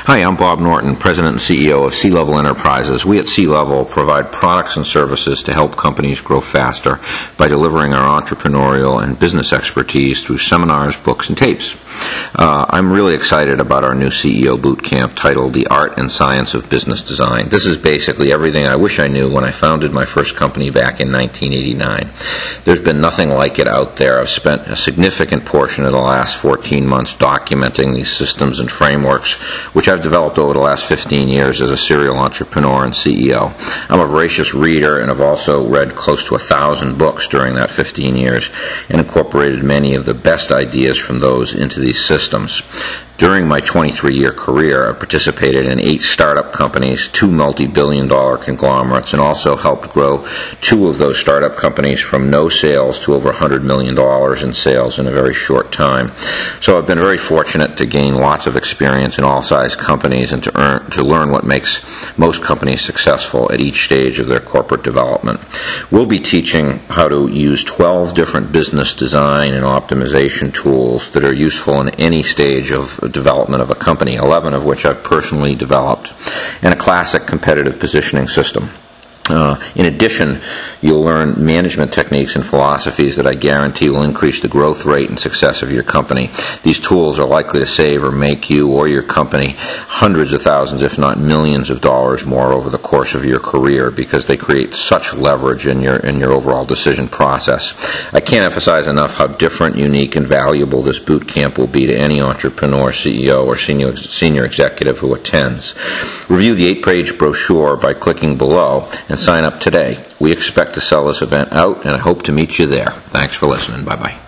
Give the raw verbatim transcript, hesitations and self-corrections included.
Hi, I'm Bob Norton, President and C E O of C-Level Enterprises. We at C-Level provide products and services to help companies grow faster by delivering our entrepreneurial and business expertise through seminars, books, and tapes. Uh, I'm really excited about our new C E O boot camp titled The Art and Science of Business Design. This is basically everything I wish I knew when I founded my first company back in nineteen eighty-nine. There's been nothing like it out there. I've spent a significant portion of the last fourteen months documenting these systems and frameworks, which I've developed over the last fifteen years as a serial entrepreneur and C E O. I'm a voracious reader and have also read close to a thousand books during that fifteen years and incorporated many of the best ideas from those into these systems. During my twenty-three year career, I participated in eight startup companies, two multi-billion dollar conglomerates, and also helped grow two of those startup companies from no sales to over one hundred million dollars in sales in a very short time. So I've been very fortunate to gain lots of experience in all size companies and to, earn, to learn what makes most companies successful at each stage of their corporate development. We'll be teaching how to use twelve different business design and optimization tools that are useful in any stage of development of a company, eleven of which I've personally developed, and a classic competitive positioning system. Uh, in addition, you'll learn management techniques and philosophies that I guarantee will increase the growth rate and success of your company. These tools are likely to save or make you or your company hundreds of thousands, if not millions of dollars more over the course of your career because they create such leverage in your in your overall decision process. I can't emphasize enough how different, unique, and valuable this boot camp will be to any entrepreneur, C E O, or senior, senior executive who attends. Review the eight-page brochure by clicking below and sign up today. We expect to sell this event out, and I hope to meet you there. Thanks for listening. Bye-bye.